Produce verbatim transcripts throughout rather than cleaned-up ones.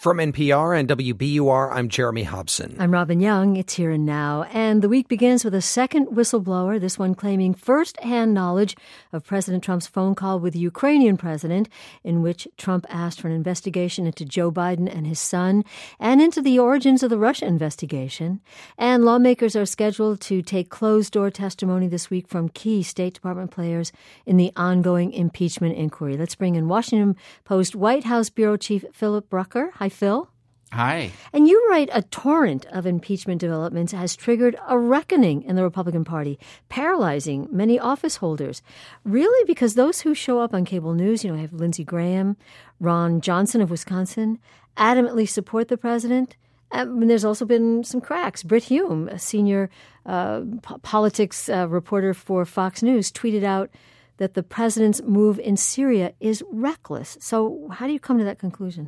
From N P R and W B U R, I'm Jeremy Hobson. I'm Robin Young. It's Here and Now. And the week begins with a second whistleblower, this one claiming first-hand knowledge of President Trump's phone call with the Ukrainian president, in which Trump asked for an investigation into Joe Biden and his son, and into the origins of the Russia investigation. And lawmakers are scheduled to take closed-door testimony this week from key State Department players in the ongoing impeachment inquiry. Let's bring in Washington Post White House Bureau Chief Philip Brucker. Hi, Phil. Hi. And you write a torrent of impeachment developments has triggered a reckoning in the Republican Party, paralyzing many office holders. Really, because those who show up on cable news, you know, I have Lindsey Graham, Ron Johnson of Wisconsin, adamantly support the president. And there's also been some cracks. Brit Hume, a senior uh, p- politics uh, reporter for Fox News, tweeted out that the president's move in Syria is reckless. So how do you come to that conclusion?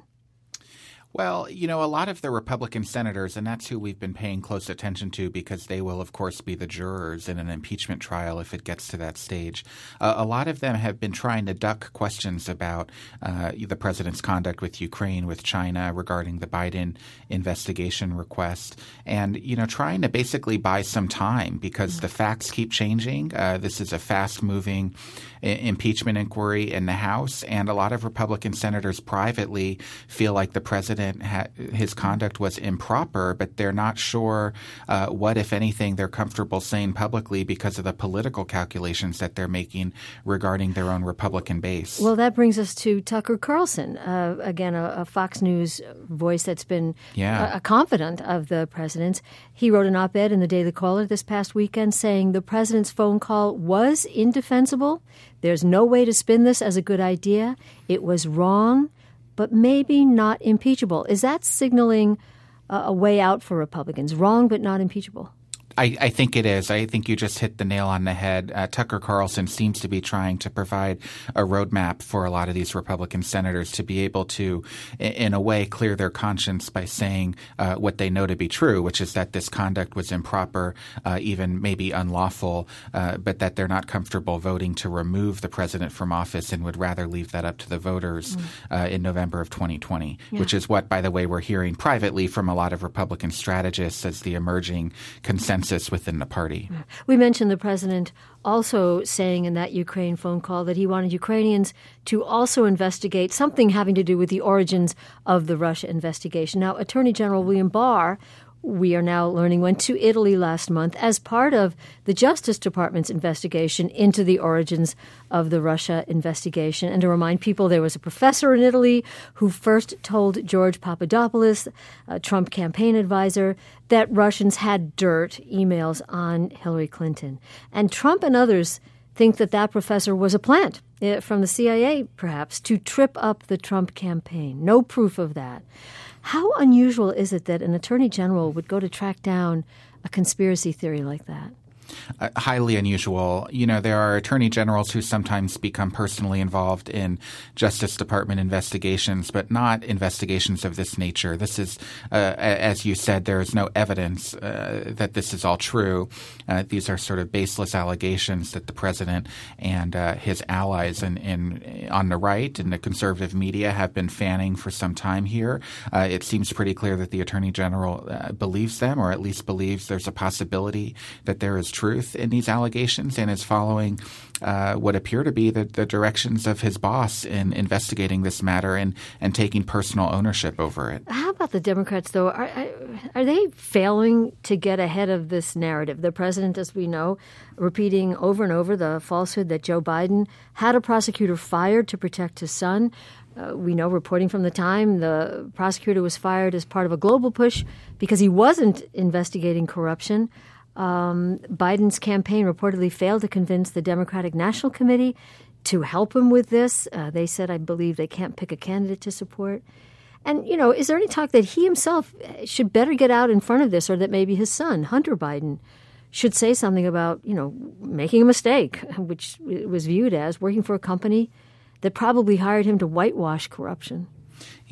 Well, you know, a lot of the Republican senators, and that's who we've been paying close attention to because they will, of course, be the jurors in an impeachment trial if it gets to that stage. Uh, a lot of them have been trying to duck questions about uh, the president's conduct with Ukraine, with China, regarding the Biden investigation request, and, you know, trying to basically buy some time because the facts keep changing. Uh, this is a fast-moving I- impeachment inquiry in the House, and a lot of Republican senators privately feel like the president his conduct was improper, but they're not sure uh, what, if anything, they're comfortable saying publicly because of the political calculations that they're making regarding their own Republican base. Well, that brings us to Tucker Carlson, uh, again, a, a Fox News voice that's been yeah. a, a confidant of the president's. He wrote an op-ed in the Daily Caller this past weekend saying the president's phone call was indefensible. There's no way to spin this as a good idea. It was wrong, but maybe not impeachable. Is that signaling uh, a way out for Republicans? Wrong, but not impeachable? I, I think it is. I think you just hit the nail on the head. Uh, Tucker Carlson seems to be trying to provide a roadmap for a lot of these Republican senators to be able to, in a way, clear their conscience by saying uh, what they know to be true, which is that this conduct was improper, uh, even maybe unlawful, uh, but that they're not comfortable voting to remove the president from office and would rather leave that up to the voters mm. uh, in November of twenty twenty, yeah. which is what, by the way, we're hearing privately from a lot of Republican strategists as the emerging consensus within the party. We mentioned the president also saying in that Ukraine phone call that he wanted Ukrainians to also investigate something having to do with the origins of the Russia investigation. Now, Attorney General William Barr, we are now learning, went to Italy last month as part of the Justice Department's investigation into the origins of the Russia investigation. And to remind people, there was a professor in Italy who first told George Papadopoulos, a Trump campaign advisor, that Russians had dirt, emails on Hillary Clinton. And Trump and others think that that professor was a plant from the C I A, perhaps, to trip up the Trump campaign. No proof of that. How unusual is it that an attorney general would go to track down a conspiracy theory like that? Uh, highly unusual. You know, there are attorney generals who sometimes become personally involved in Justice Department investigations, but not investigations of this nature. This is, uh, as you said, there is no evidence uh, that this is all true. Uh, these are sort of baseless allegations that the president and uh, his allies in, in, on the right and the conservative media have been fanning for some time here. Uh, it seems pretty clear that the attorney general uh, believes them, or at least believes there's a possibility that there is truth in these allegations, and is following uh, what appear to be the, the directions of his boss in investigating this matter and, and taking personal ownership over it. How about the Democrats, though? Are, are they failing to get ahead of this narrative? The president, as we know, repeating over and over the falsehood that Joe Biden had a prosecutor fired to protect his son. Uh, we know, reporting from the time, the prosecutor was fired as part of a global push because he wasn't investigating corruption. Um, Biden's campaign reportedly failed to convince the Democratic National Committee to help him with this. Uh, they said, I believe, they can't pick a candidate to support. And, you know, is there any talk that he himself should better get out in front of this, or that maybe his son, Hunter Biden, should say something about, you know, making a mistake, which was viewed as working for a company that probably hired him to whitewash corruption?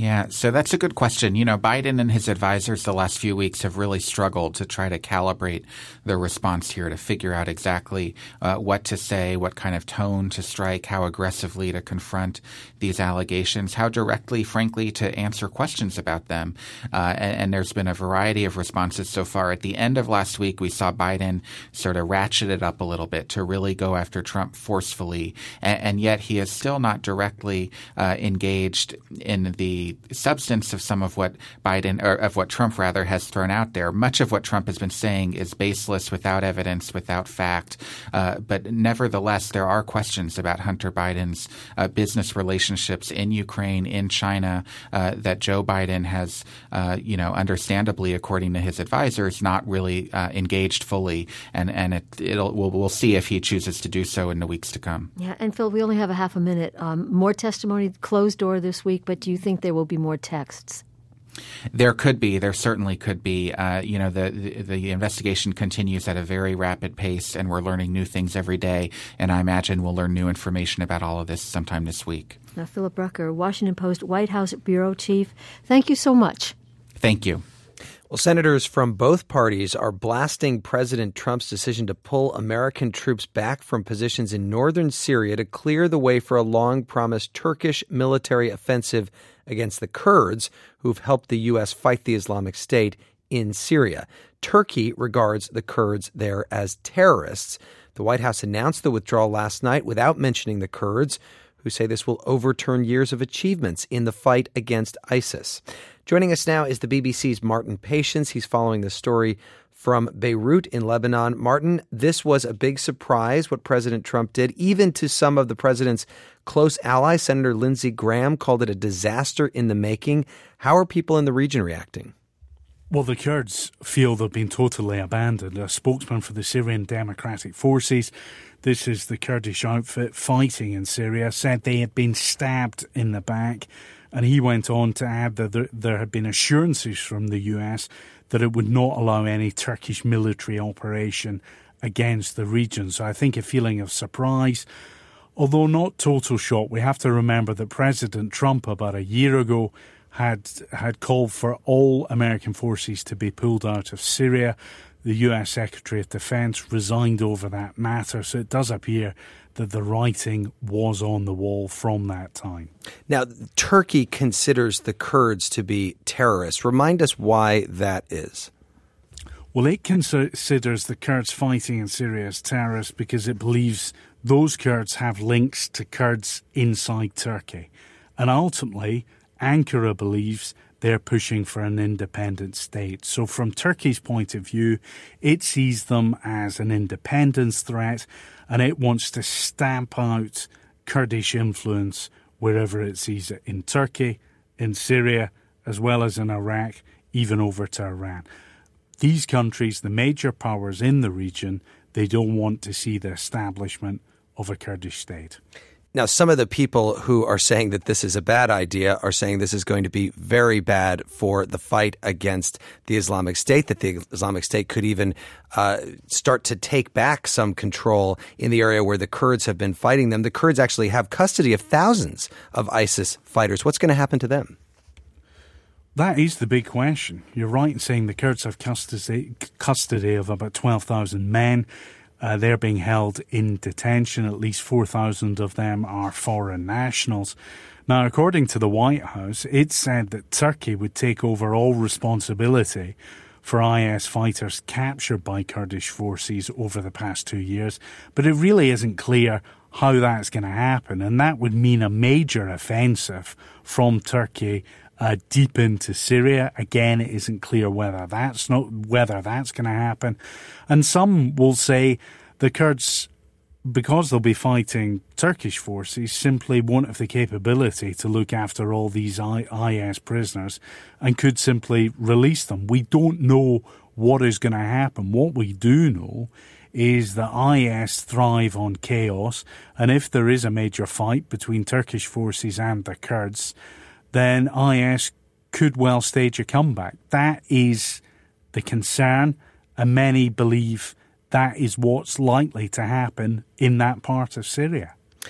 Yeah, so that's a good question. You know, Biden and his advisors the last few weeks have really struggled to try to calibrate their response here, to figure out exactly uh, what to say, what kind of tone to strike, how aggressively to confront these allegations, how directly, frankly, to answer questions about them. Uh, and, and there's been a variety of responses so far. At the end of last week, we saw Biden sort of ratchet it up a little bit to really go after Trump forcefully, and, and yet he is still not directly uh, engaged in the substance of some of what Biden or of what Trump rather has thrown out there. Much of what Trump has been saying is baseless, without evidence, without fact. Uh, but nevertheless, there are questions about Hunter Biden's uh, business relationships in Ukraine, in China, uh, that Joe Biden has, uh, you know, understandably, according to his advisors, not really uh, engaged fully. And and it, it'll we'll, we'll see if he chooses to do so in the weeks to come. Yeah, and Phil, we only have a half a minute. Um, more testimony, closed door this week, but do you think there will be more texts? There could be. There certainly could be. Uh, you know, the, the the investigation continues at a very rapid pace, and we're learning new things every day. And I imagine we'll learn new information about all of this sometime this week. Now, Philip Rucker, Washington Post White House Bureau Chief, thank you so much. Thank you. Well, senators from both parties are blasting President Trump's decision to pull American troops back from positions in northern Syria to clear the way for a long-promised Turkish military offensive against the Kurds, who've helped the U S fight the Islamic State in Syria. Turkey regards the Kurds there as terrorists. The White House announced the withdrawal last night without mentioning the Kurds, who say this will overturn years of achievements in the fight against ISIS. Joining us now is the B B C's Martin Patience. He's following the story from Beirut in Lebanon. Martin, this was a big surprise, what President Trump did, even to some of the president's close allies. Senator Lindsey Graham called it a disaster in the making. How are people in the region reacting? Well, the Kurds feel they've been totally abandoned. A spokesman for the Syrian Democratic Forces, this is the Kurdish outfit fighting in Syria, said they had been stabbed in the back. And he went on to add that there, there had been assurances from the U S that it would not allow any Turkish military operation against the region. So I think a feeling of surprise, although not total shock. We have to remember that President Trump about a year ago had had called for all American forces to be pulled out of Syria. The U S Secretary of Defense resigned over that matter, so it does appear that the writing was on the wall from that time. Now, Turkey considers the Kurds to be terrorists. Remind us why that is. Well, it considers the Kurds fighting in Syria as terrorists because it believes those Kurds have links to Kurds inside Turkey. And ultimately, Ankara believes they're pushing for an independent state. So from Turkey's point of view, it sees them as an independence threat, and it wants to stamp out Kurdish influence wherever it sees it, in Turkey, in Syria, as well as in Iraq, even over to Iran. These countries, the major powers in the region, they don't want to see the establishment of a Kurdish state. Now, some of the people who are saying that this is a bad idea are saying this is going to be very bad for the fight against the Islamic State, that the Islamic State could even uh, start to take back some control in the area where the Kurds have been fighting them. The Kurds actually have custody of thousands of ISIS fighters. What's going to happen to them? That is the big question. You're right in saying the Kurds have custody, custody of about twelve thousand men. Uh, they're being held in detention. At least four thousand of them are foreign nationals. Now, according to the White House, it said that Turkey would take over all responsibility for I S fighters captured by Kurdish forces over the past two years. But it really isn't clear how that's going to happen. And that would mean a major offensive from Turkey Uh, deep into Syria. Again, it isn't clear whether that's not whether that's going to happen. And some will say the Kurds, because they'll be fighting Turkish forces, simply won't have the capability to look after all these I S prisoners and could simply release them. We don't know what is going to happen. What we do know is that I S thrive on chaos, and if there is a major fight between Turkish forces and the Kurds, then I S could well stage a comeback. That is the concern, and many believe that is what's likely to happen in that part of Syria.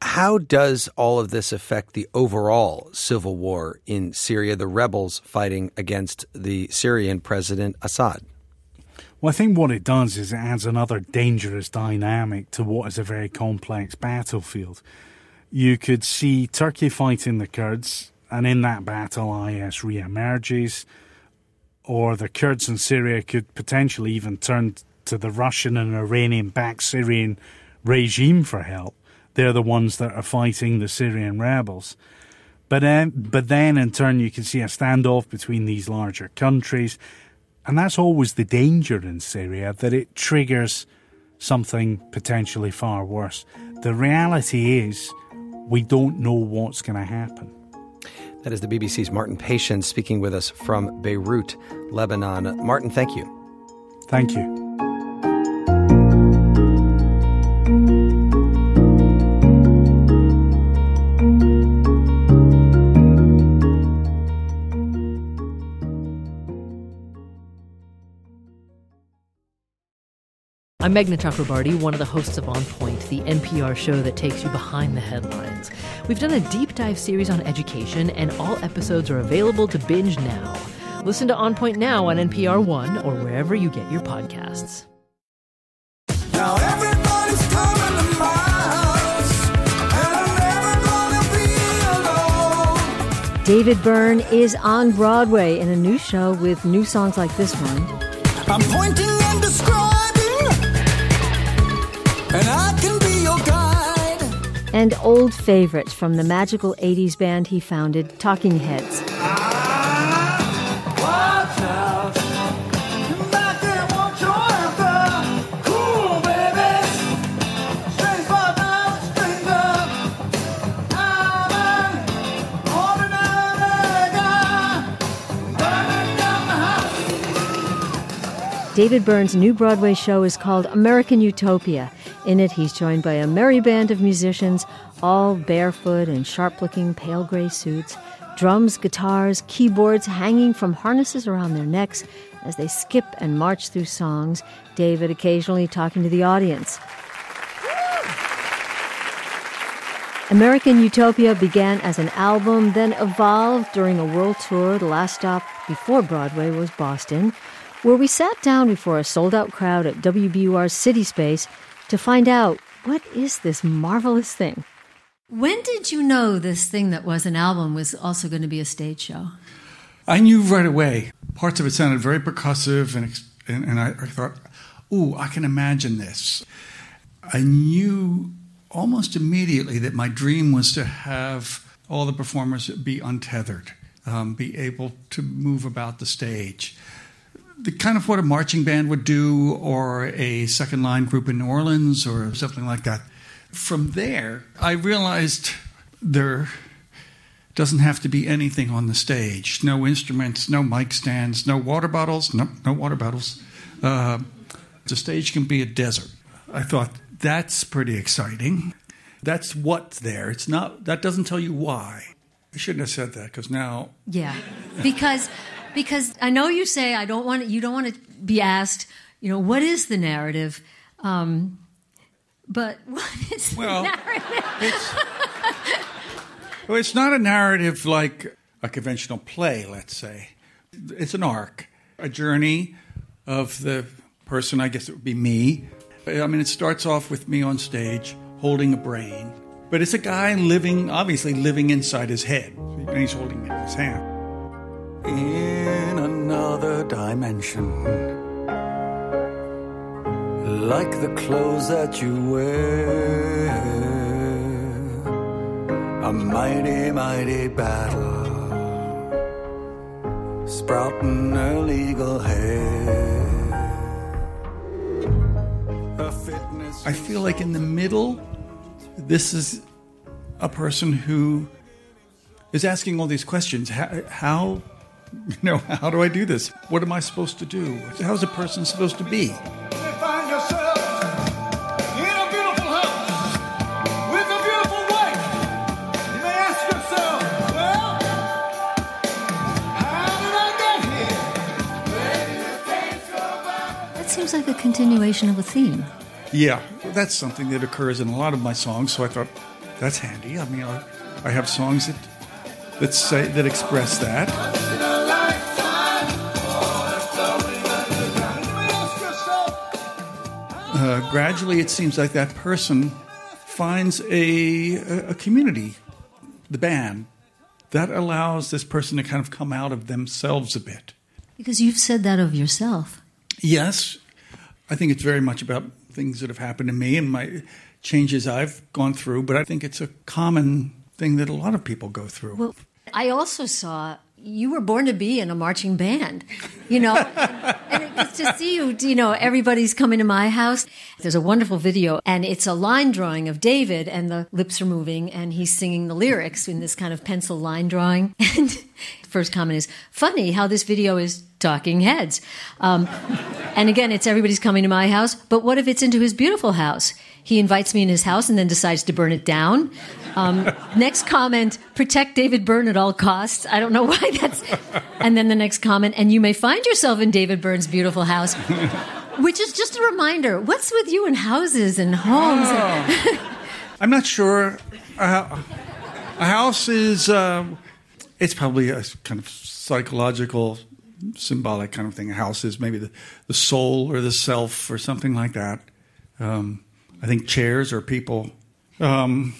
How does all of this affect the overall civil war in Syria, the rebels fighting against the Syrian President Assad? Well, I think what it does is it adds another dangerous dynamic to what is a very complex battlefield. You could see Turkey fighting the Kurds, and in that battle I S re-emerges, or the Kurds in Syria could potentially even turn to the Russian and Iranian-backed Syrian regime for help. They're the ones that are fighting the Syrian rebels. But then, but then in turn you can see a standoff between these larger countries. And that's always the danger in Syria, that it triggers something potentially far worse. The reality is we don't know what's going to happen. That is the B B C's Martin Patience speaking with us from Beirut, Lebanon. Martin, thank you. Thank you. I'm Meghna Chakrabarty, one of the hosts of On Point, the N P R show that takes you behind the headlines. We've done a deep dive series on education, and all episodes are available to binge now. Listen to On Point now on N P R One or wherever you get your podcasts. Now everybody's coming to my house, and I'm never gonna be alone. David Byrne is on Broadway in a new show with new songs like this one. I'm pointing and describing, and I can be your guide. And old favorites from the magical eighties band he founded, Talking Heads. Watch out. Back there, won't you answer? Cool, baby. Strings far down, strings up. I'm an ordinary guy, burning down the house. David Byrne's new Broadway show is called American Utopia. In it, he's joined by a merry band of musicians, all barefoot in sharp-looking pale gray suits, drums, guitars, keyboards hanging from harnesses around their necks as they skip and march through songs, David occasionally talking to the audience. American Utopia began as an album, then evolved during a world tour. The last stop before Broadway was Boston, where we sat down before a sold-out crowd at W B U R's City Space to find out, what is this marvelous thing? When did you know this thing that was an album was also going to be a stage show? I knew right away. Parts of it sounded very percussive, and and, and I, I thought, ooh, I can imagine this. I knew almost immediately that my dream was to have all the performers be untethered, um, be able to move about the stage. The kind of what a marching band would do, or a second line group in New Orleans, or something like that. From there, I realized there doesn't have to be anything on the stage. No instruments, no mic stands, no water bottles, no, no water bottles. Uh, the stage can be a desert. I thought, that's pretty exciting. That's what's there. It's not. That doesn't tell you why. I shouldn't have said that, because now... Yeah, because... Because I know you say I don't want you don't want to be asked, you know, what is the narrative? Um, but what is well, the narrative? It's, well, it's not a narrative like a conventional play, let's say. It's an arc, a journey of the person, I guess it would be me. I mean, it starts off with me on stage holding a brain. But it's a guy living, obviously living inside his head. And he's holding it in his hand. In another dimension, like the clothes that you wear, a mighty, mighty battle, sprouting illegal hair. A fitness. I feel like in the middle, this is a person who is asking all these questions. How, how You know, how do I do this? What am I supposed to do? How's a person supposed to be? You find yourself in a beautiful house with a beautiful wife. You may ask yourself, well, how did I get here? Where did the days go by? That seems like a continuation of a theme. Yeah, that's something that occurs in a lot of my songs, so I thought That's handy. I mean, I, I have songs that that say that express that. Uh, gradually, it seems like that person finds a, a community, the band, that allows this person to kind of come out of themselves a bit. Because you've said that of yourself. Yes. I think it's very much about things that have happened to me and my changes I've gone through, but I think it's a common thing that a lot of people go through. Well, I also saw you were born to be in a marching band, you know, and it's to see you, you know, everybody's coming to my house. There's a wonderful video, and it's a line drawing of David, and the lips are moving, and he's singing the lyrics in this kind of pencil line drawing. And the first comment is, funny how this video is talking heads. Um, and again, it's everybody's coming to my house, but what if it's into his beautiful house? He invites me in his house and then decides to burn it down. Um, next comment, protect David Byrne at all costs. I don't know why that's... And then the next comment, and you may find yourself in David Byrne's beautiful house. Which is just a reminder, what's with you and houses and homes? Oh. I'm not sure. Uh, a house is... Uh, it's probably a kind of psychological, symbolic kind of thing. A house is maybe the, the soul or the self or something like that. Um, I think chairs are people... Um,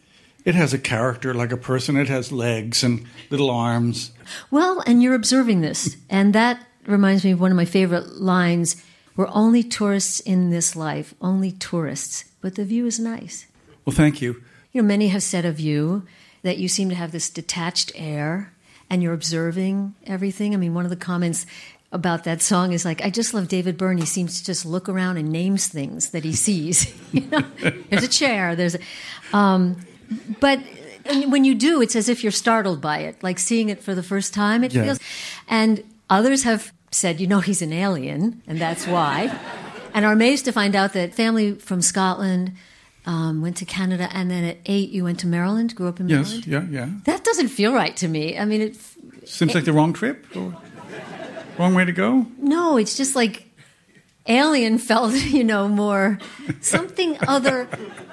It has a character like a person. It has legs and little arms. Well, and you're observing this. And that reminds me of one of my favorite lines. We're only tourists in this life, only tourists. But the view is nice. Well, thank you. You know, many have said of you that you seem to have this detached air and you're observing everything. I mean, one of the comments about that song is like, I just love David Byrne. He seems to just look around and names things that he sees. You know, there's a chair. There's a... Um, But when you do, it's as if you're startled by it, like seeing it for the first time, it yeah. feels. And others have said, you know, he's an alien, and that's why. And are amazed to find out that family from Scotland um, went to Canada, and then at eight you went to Maryland, grew up in Maryland? Yes, yeah, yeah. That doesn't feel right to me. I mean, it... Seems it, like the wrong trip? Or wrong way to go? No, it's just like alien felt, you know, more something other...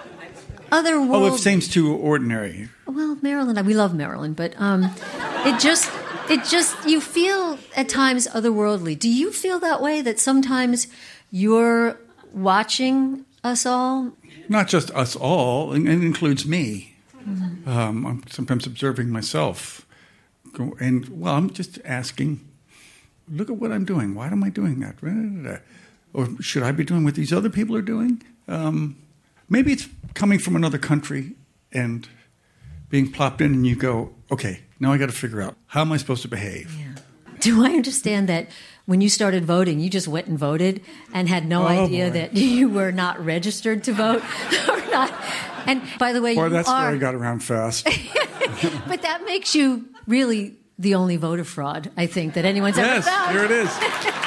Other world. Oh, it seems too ordinary. Well, Maryland, we love Maryland, but um, it just, it just, you feel at times otherworldly. Do you feel that way, that sometimes you're watching us all? Not just us all, it includes me. Mm-hmm. Um, I'm sometimes observing myself. And, well, I'm just asking, look at what I'm doing. Why am I doing that? Or should I be doing what these other people are doing? Um, maybe it's coming from another country and being plopped in and you go, okay, now I got to figure out, how am I supposed to behave? Yeah. Do I understand that when you started voting, you just went and voted and had no oh, idea boy. that you were not registered to vote or not? And by the way, Boy, you that are... story got around fast. But that makes you really the only voter fraud, I think, that anyone's yes, ever found. Here it is.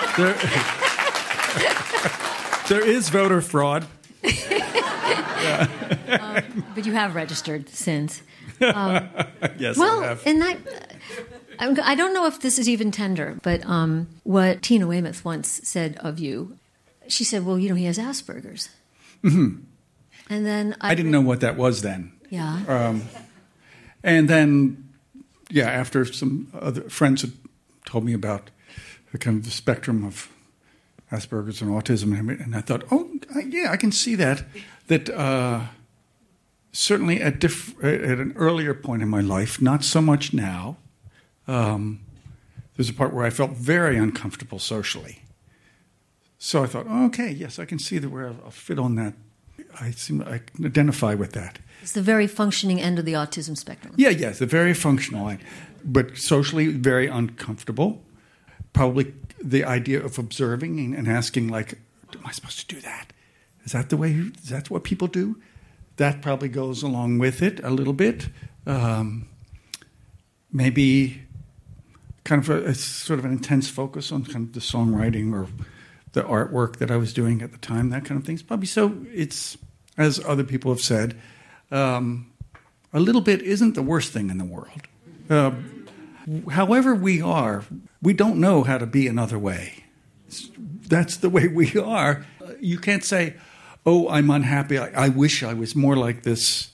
There, there is voter fraud. Yeah. um, but you have registered since. Um, yes, well, I have. and that I'm, I don't know if this is even tender, but um, what Tina Weymouth once said of you, she said, "Well, you know, he has Asperger's." Mm-hmm. And then I, I didn't know what that was then. Yeah. Um, and then, yeah, after some other friends had told me about the kind of the spectrum of Asperger's and autism, and I thought, oh, I, yeah, I can see that. That uh, certainly at, diff- at an earlier point in my life, not so much now. Um, there's a part where I felt very uncomfortable socially. So I thought, oh, okay, yes, I can see that where I'll fit on that. I seem I can identify with that. It's the very functioning end of the autism spectrum. Yeah, yes, the very functional end, but socially very uncomfortable. Probably the idea of observing and, and asking, like, am I supposed to do that? Is that the way? Is that what people do? That probably goes along with it a little bit. Um, maybe kind of a, a sort of an intense focus on kind of the songwriting or the artwork that I was doing at the time, that kind of thing. It's probably so. It's, as other people have said, um, a little bit isn't the worst thing in the world. Uh, however we are, we don't know how to be another way. That's the way we are. You can't say, oh, I'm unhappy. I, I wish I was more like this.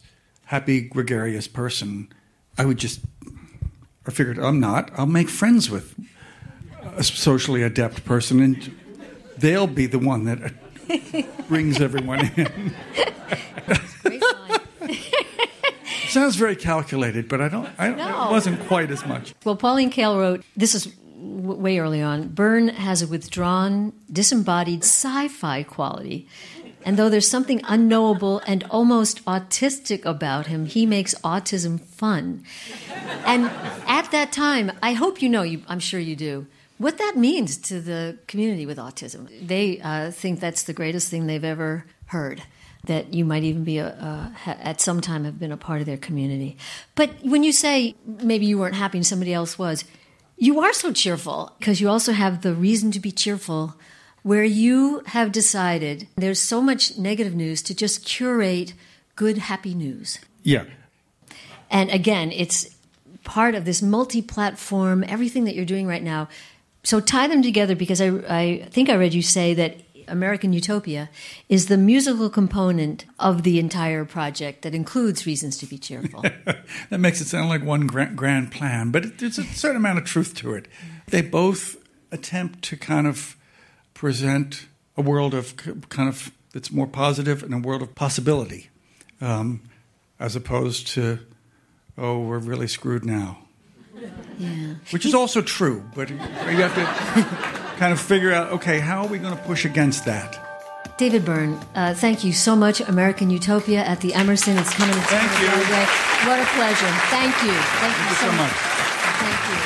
happy, gregarious person, I would just, I figured I'm not. I'll make friends with a socially adept person, and they'll be the one that brings everyone in. Great line. Sounds very calculated, but I don't. I don't No. It wasn't quite as much. Well, Pauline Kael wrote, this is w- way early on, Byrne has a withdrawn, disembodied sci-fi quality. And though there's something unknowable and almost autistic about him, he makes autism fun. And at that time, I hope you know, you, I'm sure you do, what that means to the community with autism. They uh, think that's the greatest thing they've ever heard, that you might even be a, uh, ha- at some time have been a part of their community. But when you say maybe you weren't happy and somebody else was, you are so cheerful because you also have the reason to be cheerful, where you have decided there's so much negative news to just curate good, happy news. Yeah. And again, it's part of this multi-platform, everything that you're doing right now. So tie them together, because I, I think I read you say that American Utopia is the musical component of the entire project that includes reasons to be cheerful. That makes it sound like one grand, grand plan, but it, there's a certain amount of truth to it. They both attempt to kind of present a world of kind of that's more positive and a world of possibility, um, as opposed to, oh, we're really screwed now. Yeah. Which is also true, but you have to kind of figure out, okay, how are we going to push against that? David Byrne, uh, thank you so much. American Utopia at the Emerson. It's coming. It's Thank coming you. Broadway. What a pleasure. Thank you. Thank, Thank you so much. Thank you.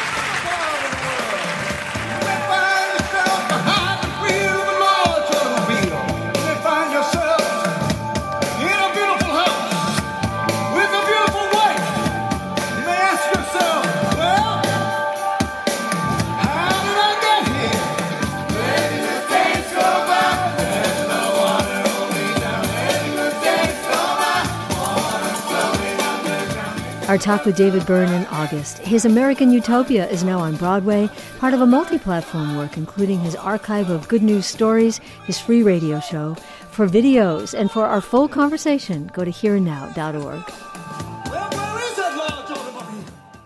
Find yourself behind the wheel of a large automobile. You may find yourself in a beautiful house with a beautiful wife. You may ask yourself, well, how did I get here? Letting the days go by, there's no one to hold me down. Letting the days go by, wanna slow me down, down. Our talk with David Byrne in August. His American Utopia is now on Broadway, part of a multi-platform work, including his archive of good news stories, his free radio show. For videos and for our full conversation, go to here and now dot org. Well, where is that large automobile?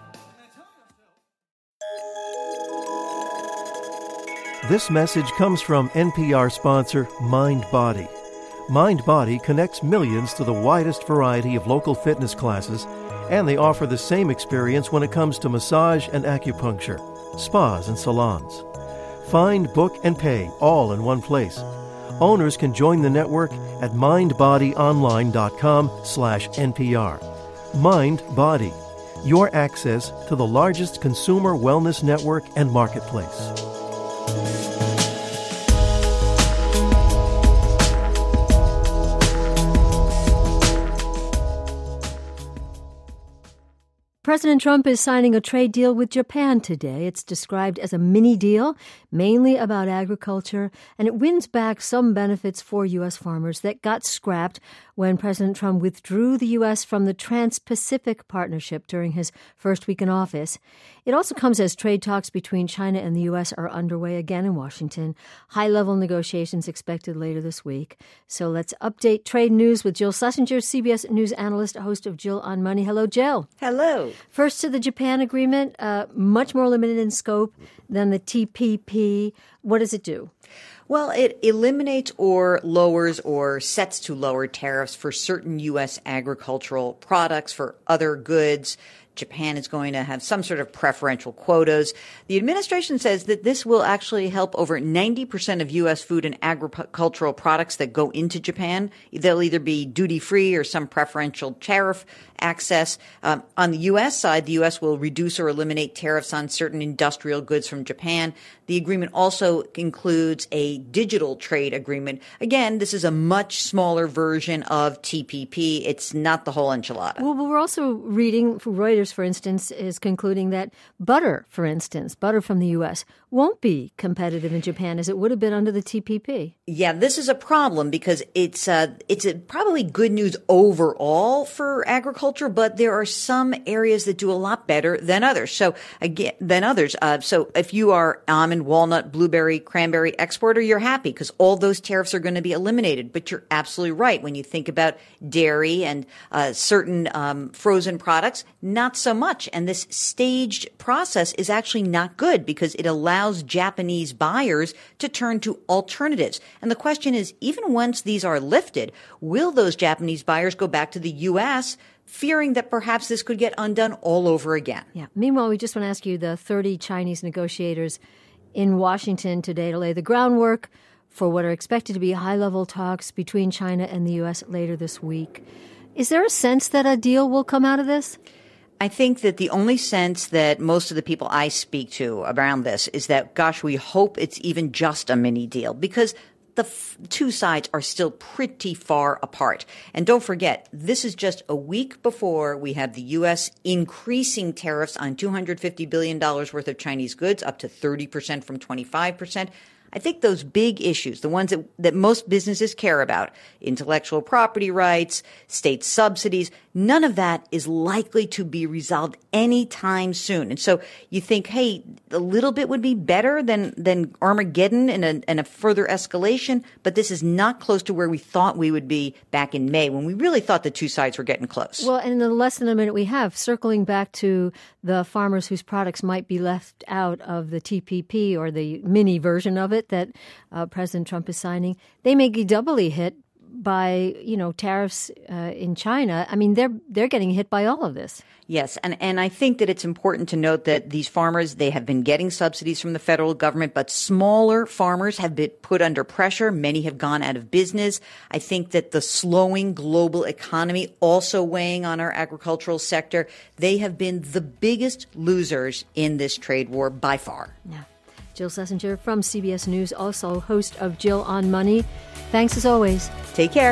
This message comes from N P R sponsor MindBody. MindBody connects millions to the widest variety of local fitness classes, and they offer the same experience when it comes to massage and acupuncture, spas and salons. Find, book, and pay all in one place. Owners can join the network at mindbodyonline.com slash NPR. MindBody, your access to the largest consumer wellness network and marketplace. President Trump is signing a trade deal with Japan today. It's described as a mini deal, mainly about agriculture, and it wins back some benefits for U S farmers that got scrapped when President Trump withdrew the U S from the Trans-Pacific Partnership during his first week in office. It also comes as trade talks between China and the U S are underway again in Washington. High-level negotiations expected later this week. So let's update trade news with Jill Schlesinger, C B S News analyst, host of Jill on Money. Hello, Jill. Hello. First to the Japan agreement, uh, much more limited in scope than the T P P. What does it do? Well, it eliminates or lowers or sets to lower tariffs for certain U S agricultural products. For other goods, Japan is going to have some sort of preferential quotas. The administration says that this will actually help over ninety percent of U S food and agricultural products that go into Japan. They'll either be duty-free or some preferential tariff access. Um, on the U S side, the U S will reduce or eliminate tariffs on certain industrial goods from Japan. The agreement also includes a digital trade agreement. Again, this is a much smaller version of T P P. It's not the whole enchilada. Well, we're also reading from Reuters Reuters, for instance, is concluding that butter, for instance, butter from the U S, won't be competitive in Japan as it would have been under the T P P. Yeah, this is a problem because it's uh, it's a, probably good news overall for agriculture, but there are some areas that do a lot better than others. So again, than others. Uh, so if you are almond, walnut, blueberry, cranberry exporter, you're happy because all those tariffs are going to be eliminated. But you're absolutely right when you think about dairy and uh, certain um, frozen products, not so much. And this staged process is actually not good because it allows Japanese buyers to turn to alternatives. And the question is, even once these are lifted, will those Japanese buyers go back to the U S fearing that perhaps this could get undone all over again? Yeah. Meanwhile, we just want to ask you, the thirty Chinese negotiators in Washington today to lay the groundwork for what are expected to be high-level talks between China and the U S later this week. Is there a sense that a deal will come out of this? I think that the only sense that most of the people I speak to around this is that, gosh, we hope it's even just a mini deal because the f- two sides are still pretty far apart. And don't forget, this is just a week before we have the U S increasing tariffs on two hundred fifty billion dollars worth of Chinese goods up to thirty percent from twenty-five percent. I think those big issues, the ones that, that most businesses care about, intellectual property rights, state subsidies, none of that is likely to be resolved anytime soon. And so you think, hey, a little bit would be better than, than Armageddon and a, and a further escalation, but this is not close to where we thought we would be back in May when we really thought the two sides were getting close. Well, and in the less than a minute we have, circling back to the farmers whose products might be left out of the T P P or the mini version of it that uh, President Trump is signing, they may be doubly hit by, you know, tariffs uh, in China. I mean, they're they're getting hit by all of this. Yes, and, and I think that it's important to note that these farmers, they have been getting subsidies from the federal government, but smaller farmers have been put under pressure. Many have gone out of business. I think that the slowing global economy also weighing on our agricultural sector. They have been the biggest losers in this trade war by far. Yeah. Jill Schlesinger from C B S News, also host of Jill on Money. Thanks as always. Take care.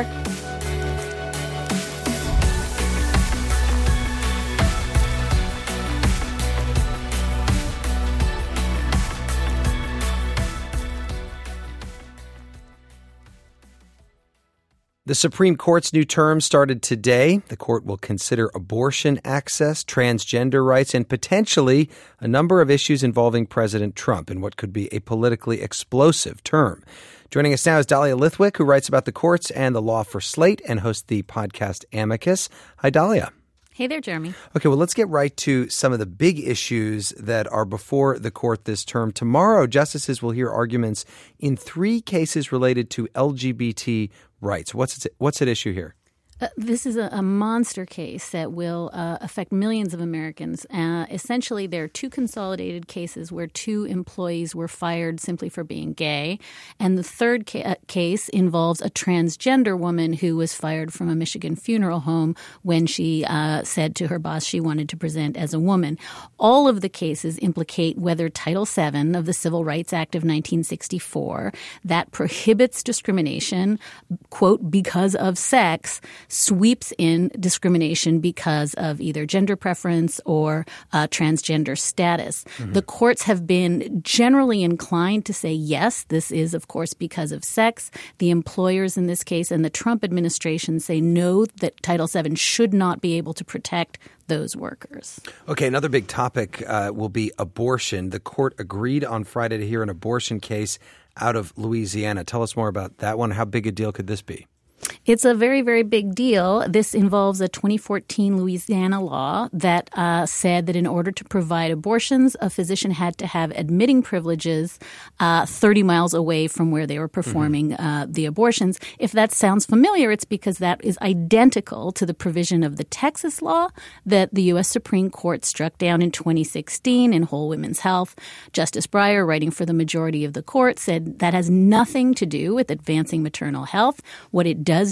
The Supreme Court's new term started today. The court will consider abortion access, transgender rights, and potentially a number of issues involving President Trump in what could be a politically explosive term. Joining us now is Dahlia Lithwick, who writes about the courts and the law for Slate and hosts the podcast Amicus. Hi, Dahlia. Hey there, Jeremy. Okay, well, let's get right to some of the big issues that are before the court this term. Tomorrow, justices will hear arguments in three cases related to L G B T rights. What's what's at issue here? Uh, this is a, a monster case that will uh, affect millions of Americans. Uh, essentially, there are two consolidated cases where two employees were fired simply for being gay. And the third ca- uh, case involves a transgender woman who was fired from a Michigan funeral home when she uh, said to her boss she wanted to present as a woman. All of the cases implicate whether Title seven of the Civil Rights Act of nineteen sixty-four that prohibits discrimination, quote, because of sex, sweeps in discrimination because of either gender preference or uh, transgender status. Mm-hmm. The courts have been generally inclined to say, yes, this is, of course, because of sex. The employers in this case and the Trump administration say no, that Title seven should not be able to protect those workers. Okay, another big topic uh, will be abortion. The court agreed on Friday to hear an abortion case out of Louisiana. Tell us more about that one. How big a deal could this be? It's a very, very big deal. This involves a twenty fourteen Louisiana law that uh, said that in order to provide abortions, a physician had to have admitting privileges uh, thirty miles away from where they were performing mm-hmm. uh, the abortions. If that sounds familiar, it's because that is identical to the provision of the Texas law that the U S Supreme Court struck down in twenty sixteen in Whole Women's Health. Justice Breyer, writing for the majority of the court, said that has nothing to do with advancing maternal health. What it does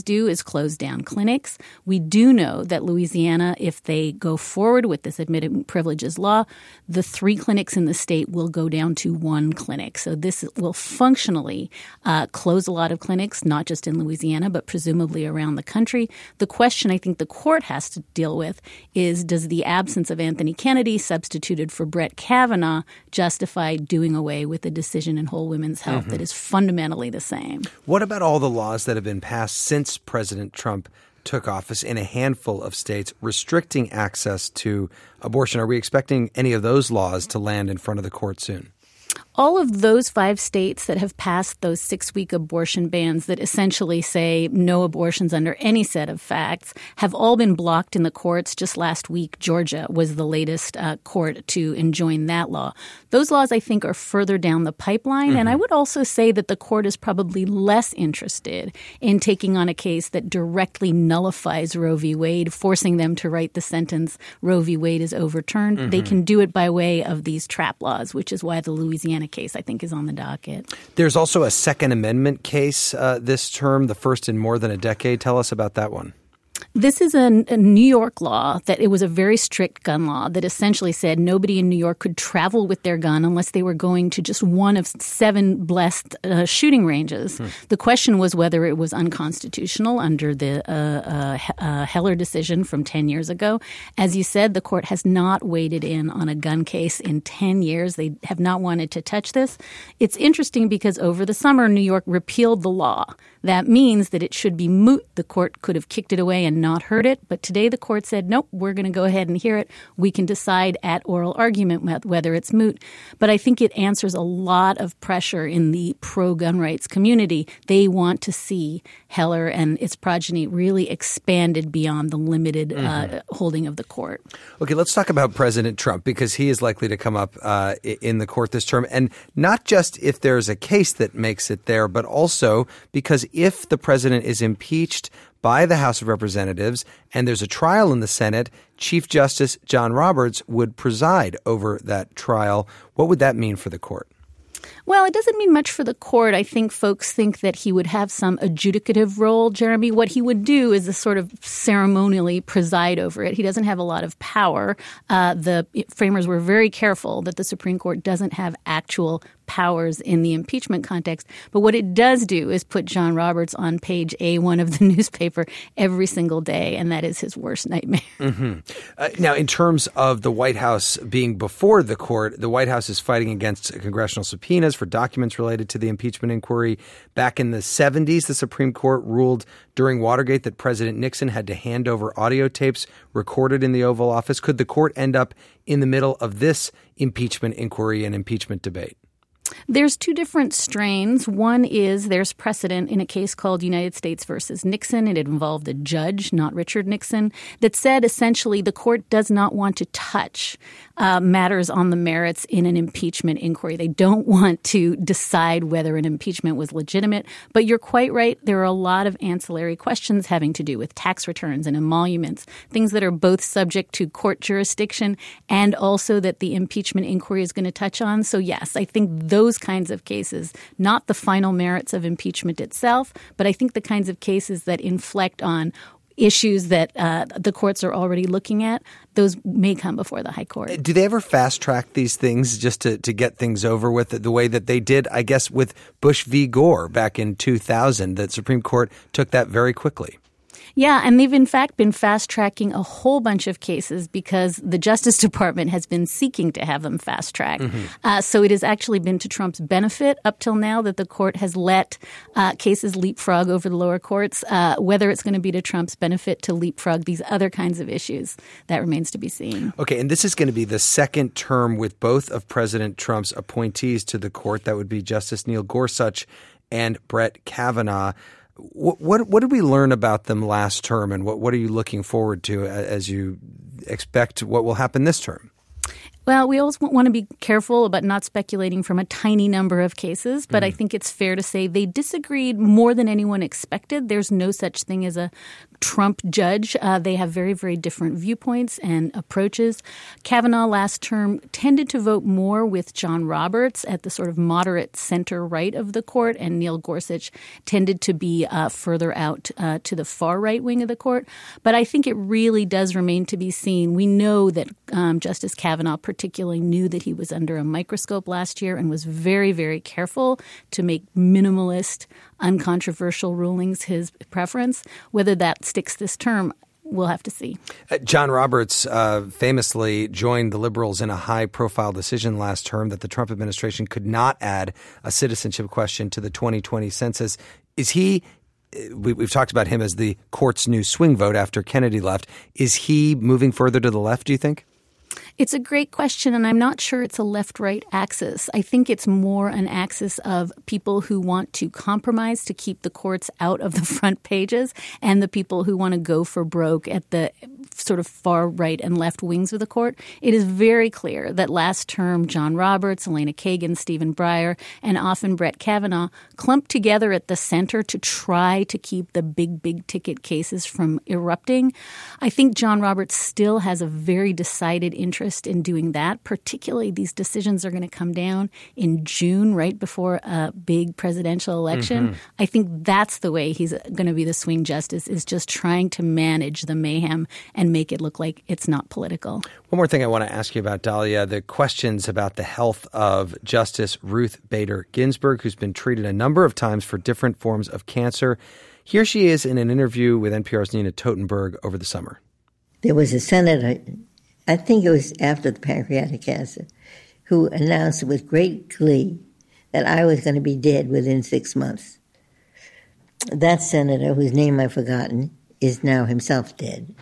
always do is close down clinics. We do know that Louisiana, if they go forward with this admitted privileges law, the three clinics in the state will go down to one clinic. So this will functionally uh, close a lot of clinics, not just in Louisiana, but presumably around the country. The question I think the court has to deal with is, does the absence of Anthony Kennedy substituted for Brett Kavanaugh justify doing away with a decision in Whole Women's Health mm-hmm. that is fundamentally the same? What about all the laws that have been passed since President Trump took office in a handful of states restricting access to abortion? Are we expecting any of those laws to land in front of the court soon? All of those five states that have passed those six-week abortion bans that essentially say no abortions under any set of facts have all been blocked in the courts. Just last week, Georgia was the latest uh, court to enjoin that law. Those laws, I think, are further down the pipeline. Mm-hmm. And I would also say that the court is probably less interested in taking on a case that directly nullifies Roe v. Wade, forcing them to write the sentence Roe v. Wade is overturned. Mm-hmm. They can do it by way of these trap laws, which is why the Louisiana case, I think, is on the docket. There's also a Second Amendment case uh, this term, the first in more than a decade. Tell us about that one. This is a, a New York law that it was a very strict gun law that essentially said nobody in New York could travel with their gun unless they were going to just one of seven blessed uh, shooting ranges. Hmm. The question was whether it was unconstitutional under the uh, uh, uh, Heller decision from ten years ago. As you said, the court has not waded in on a gun case in ten years. They have not wanted to touch this. It's interesting because over the summer, New York repealed the law. That means that it should be moot. The court could have kicked it away and not heard it. But today the court said, nope, we're going to go ahead and hear it. We can decide at oral argument whether it's moot. But I think it answers a lot of pressure in the pro-gun rights community. They want to see Heller and its progeny really expanded beyond the limited mm-hmm. uh, holding of the court. Okay, let's talk about President Trump, because he is likely to come up uh, in the court this term. And not just if there's a case that makes it there, but also because if the president is impeached by the House of Representatives and there's a trial in the Senate, Chief Justice John Roberts would preside over that trial. What would that mean for the court? Well, it doesn't mean much for the court. I think folks think that he would have some adjudicative role, Jeremy. What he would do is a sort of ceremonially preside over it. He doesn't have a lot of power. Uh, the framers were very careful that the Supreme Court doesn't have actual powers in the impeachment context. But what it does do is put John Roberts on page A one of the newspaper every single day, and that is his worst nightmare. Mm-hmm. Uh, now, in terms of the White House being before the court, the White House is fighting against congressional subpoenas for documents related to the impeachment inquiry. Back in the seventies, the Supreme Court ruled during Watergate that President Nixon had to hand over audio tapes recorded in the Oval Office. Could the court end up in the middle of this impeachment inquiry and impeachment debate? There's two different strains. One is there's precedent in a case called United States versus Nixon. It involved a judge, not Richard Nixon, that said essentially the court does not want to touch uh, matters on the merits in an impeachment inquiry. They don't want to decide whether an impeachment was legitimate. But you're quite right. There are a lot of ancillary questions having to do with tax returns and emoluments, things that are both subject to court jurisdiction and also that the impeachment inquiry is going to touch on. So, yes, I think those kinds of cases, not the final merits of impeachment itself, but I think the kinds of cases that inflect on issues that uh, the courts are already looking at, those may come before the high court. Do they ever fast track these things just to, to get things over with the way that they did, I guess, with Bush v. Gore back in two thousand? The Supreme Court took that very quickly. Yeah, and they've in fact been fast-tracking a whole bunch of cases because the Justice Department has been seeking to have them fast-tracked. Mm-hmm. Uh, so it has actually been to Trump's benefit up till now that the court has let uh, cases leapfrog over the lower courts. Uh, whether it's going to be to Trump's benefit to leapfrog these other kinds of issues, that remains to be seen. Okay, and this is going to be the second term with both of President Trump's appointees to the court. That would be Justice Neil Gorsuch and Brett Kavanaugh. What, what what did we learn about them last term, and what, what are you looking forward to as you expect what will happen this term? Well, we always want to be careful about not speculating from a tiny number of cases, but mm. I think it's fair to say they disagreed more than anyone expected. There's no such thing as a Trump judge. Uh, they have very, very different viewpoints and approaches. Kavanaugh last term tended to vote more with John Roberts at the sort of moderate center right of the court, and Neil Gorsuch tended to be uh, further out uh, to the far right wing of the court. But I think it really does remain to be seen. We know that um, Justice Kavanaugh particularly knew that he was under a microscope last year and was very, very careful to make minimalist, uncontroversial rulings his preference. Whether that sticks this term, we'll have to see. Uh, John Roberts uh, famously joined the liberals in a high-profile decision last term that the Trump administration could not add a citizenship question to the twenty twenty census. Is he we, we've talked about him as the court's new swing vote after Kennedy left. Is he moving further to the left, do you think? It's a great question, and I'm not sure it's a left-right axis. I think it's more an axis of people who want to compromise to keep the courts out of the front pages and the people who want to go for broke at the sort of far right and left wings of the court. It is very clear that last term John Roberts, Elena Kagan, Stephen Breyer, and often Brett Kavanaugh clumped together at the center to try to keep the big, big ticket cases from erupting. I think John Roberts still has a very decided interest in doing that. Particularly, these decisions are going to come down in June, right before a big presidential election. Mm-hmm. I think that's the way he's going to be the swing justice, is just trying to manage the mayhem and make it look like it's not political. One more thing I want to ask you about, Dahlia, the questions about the health of Justice Ruth Bader Ginsburg, who's been treated a number of times for different forms of cancer. Here she is in an interview with N P R's Nina Totenberg over the summer. There was a senator, I think it was after the pancreatic cancer, who announced with great glee that I was going to be dead within six months. That senator, whose name I've forgotten, is now himself dead.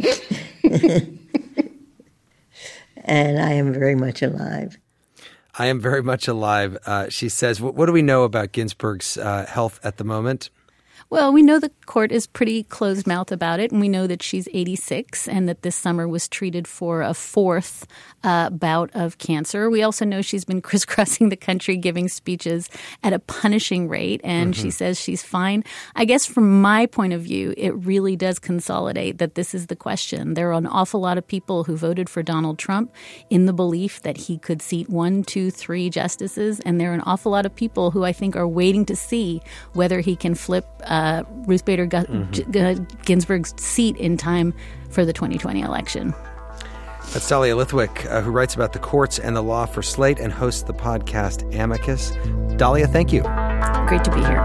And I am very much alive. I am very much alive, uh, she says. What, what do we know about Ginsburg's uh, health at the moment? Well, we know the court is pretty closed-mouthed about it, and we know that she's eighty-six and that this summer was treated for a fourth uh, bout of cancer. We also know she's been crisscrossing the country giving speeches at a punishing rate, and mm-hmm. she says she's fine. I guess from my point of view, it really does consolidate that this is the question. There are an awful lot of people who voted for Donald Trump in the belief that he could seat one, two, three justices, and there are an awful lot of people who I think are waiting to see whether he can flip Uh, Ruth Bader G- mm-hmm. G- Ginsburg's seat in time for the twenty twenty election. That's Dahlia Lithwick, uh, who writes about the courts and the law for Slate and hosts the podcast Amicus. Dahlia, thank you. Great to be here.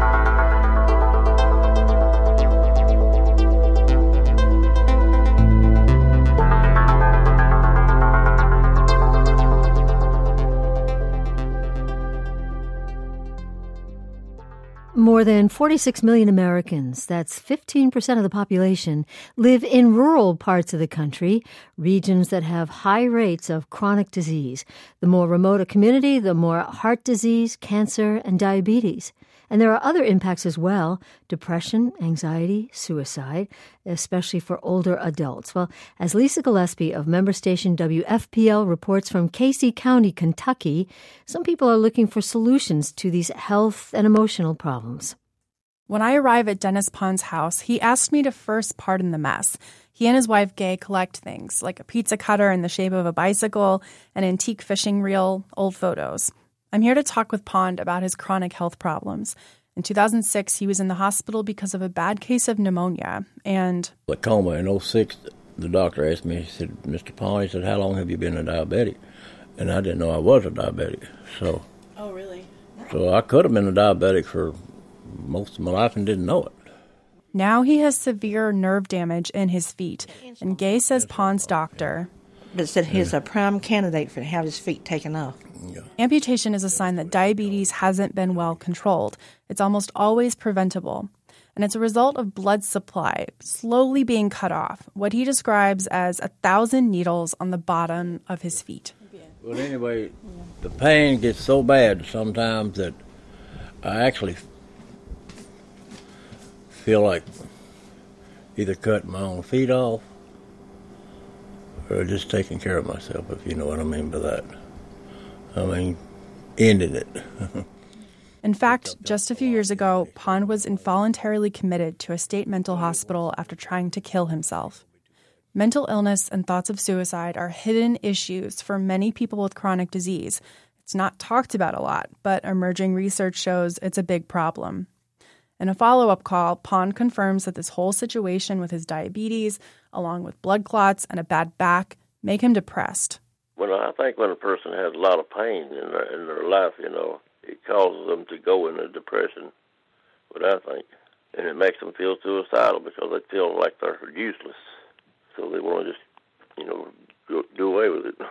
More than forty-six million Americans, that's fifteen percent of the population, live in rural parts of the country, regions that have high rates of chronic disease. The more remote a community, the more heart disease, cancer, and diabetes. And there are other impacts as well: depression, anxiety, suicide, especially for older adults. Well, as Lisa Gillespie of member station W F P L reports from Casey County, Kentucky, some people are looking for solutions to these health and emotional problems. When I arrive at Dennis Pond's house, he asked me to first pardon the mess. He and his wife, Gay, collect things like a pizza cutter in the shape of a bicycle, an antique fishing reel, old photos. I'm here to talk with Pond about his chronic health problems. In two thousand six, he was in the hospital because of a bad case of pneumonia, and... A coma in oh six, the doctor asked me, he said, Mister Pond, he said, how long have you been a diabetic? And I didn't know I was a diabetic, so... Oh, really? So I could have been a diabetic for most of my life and didn't know it. Now he has severe nerve damage in his feet, and Gay says Pond's doctor... But said he's a prime candidate for to have his feet taken off. Yeah. Amputation is a sign that diabetes hasn't been well controlled. It's almost always preventable. And it's a result of blood supply slowly being cut off, what he describes as a thousand needles on the bottom of his feet. Well, anyway, the pain gets so bad sometimes that I actually feel like either cutting my own feet off or just taking care of myself, if you know what I mean by that. I mean, ending it. In fact, just a few years ago, Pond was involuntarily committed to a state mental hospital after trying to kill himself. Mental illness and thoughts of suicide are hidden issues for many people with chronic disease. It's not talked about a lot, but emerging research shows it's a big problem. In a follow-up call, Pond confirms that this whole situation with his diabetes, along with blood clots and a bad back, make him depressed. Well, I think when a person has a lot of pain in their, in their life, you know, it causes them to go into depression, what I think. And it makes them feel suicidal because they feel like they're useless. So they want to just, you know, go, do away with it.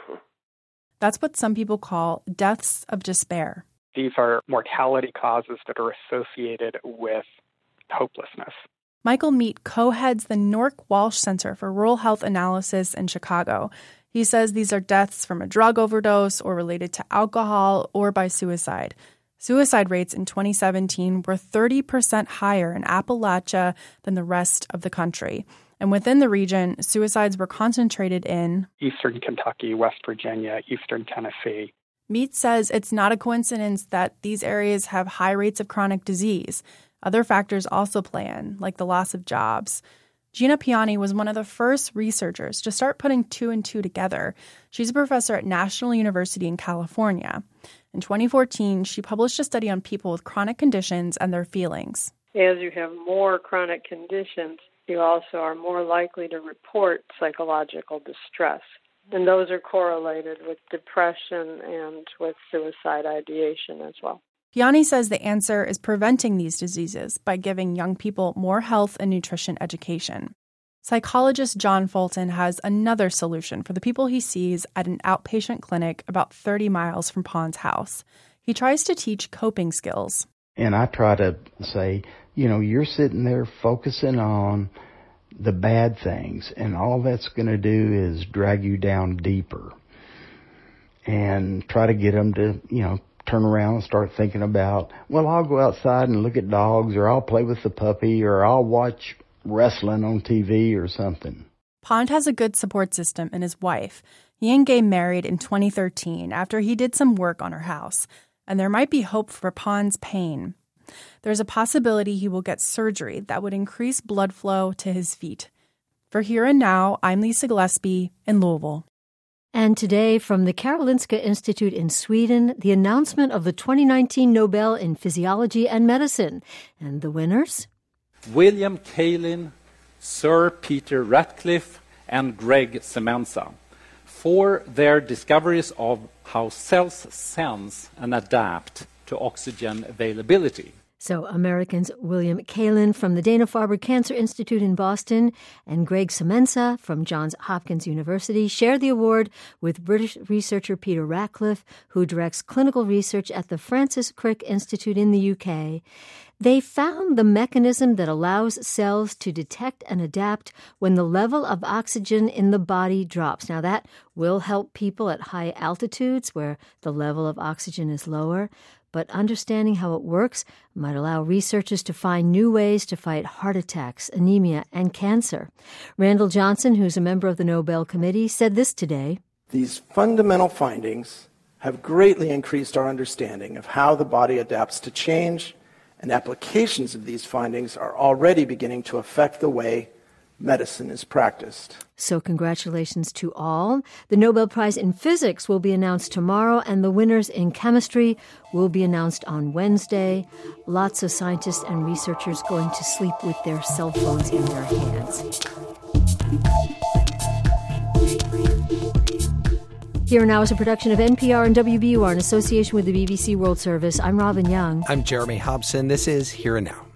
That's what some people call deaths of despair. These are mortality causes that are associated with hopelessness. Michael Meat co-heads the Nork Walsh Center for Rural Health Analysis in Chicago. He says these are deaths from a drug overdose or related to alcohol or by suicide. Suicide rates in twenty seventeen were thirty percent higher in Appalachia than the rest of the country. And within the region, suicides were concentrated in Eastern Kentucky, West Virginia, Eastern Tennessee. Meat says it's not a coincidence that these areas have high rates of chronic disease. Other factors also play in, like the loss of jobs. Gina Piani was one of the first researchers to start putting two and two together. She's a professor at National University in California. In twenty fourteen, she published a study on people with chronic conditions and their feelings. As you have more chronic conditions, you also are more likely to report psychological distress. And those are correlated with depression and with suicide ideation as well. Piani says the answer is preventing these diseases by giving young people more health and nutrition education. Psychologist John Fulton has another solution for the people he sees at an outpatient clinic about thirty miles from Pond's house. He tries to teach coping skills. And I try to say, you know, you're sitting there focusing on the bad things, and all that's going to do is drag you down deeper. And try to get them to, you know, turn around and start thinking about, well, I'll go outside and look at dogs, or I'll play with the puppy, or I'll watch wrestling on T V or something. Pond has a good support system in his wife. He and Gay married in twenty thirteen after he did some work on her house. And there might be hope for Pond's pain. There's a possibility he will get surgery that would increase blood flow to his feet. For Here and Now, I'm Lisa Gillespie in Louisville. And today, from the Karolinska Institute in Sweden, the announcement of the twenty nineteen Nobel in Physiology and Medicine. And the winners? William Kaelin, Sir Peter Ratcliffe, and Greg Semenza, for their discoveries of how cells sense and adapt to oxygen availability. So Americans William Kaelin from the Dana-Farber Cancer Institute in Boston and Greg Semenza from Johns Hopkins University share the award with British researcher Peter Ratcliffe, who directs clinical research at the Francis Crick Institute in the U K. They found the mechanism that allows cells to detect and adapt when the level of oxygen in the body drops. Now, that will help people at high altitudes where the level of oxygen is lower. But understanding how it works might allow researchers to find new ways to fight heart attacks, anemia, and cancer. Randall Johnson, who's a member of the Nobel Committee, said this today. These fundamental findings have greatly increased our understanding of how the body adapts to change, and applications of these findings are already beginning to affect the way medicine is practiced. So congratulations to all. The Nobel Prize in Physics will be announced tomorrow, and the winners in chemistry will be announced on Wednesday. Lots of scientists and researchers going to sleep with their cell phones in their hands. Here Now is a production of N P R and W B U R in association with the B B C World Service. I'm Robin Young. I'm Jeremy Hobson. This is Here and Now.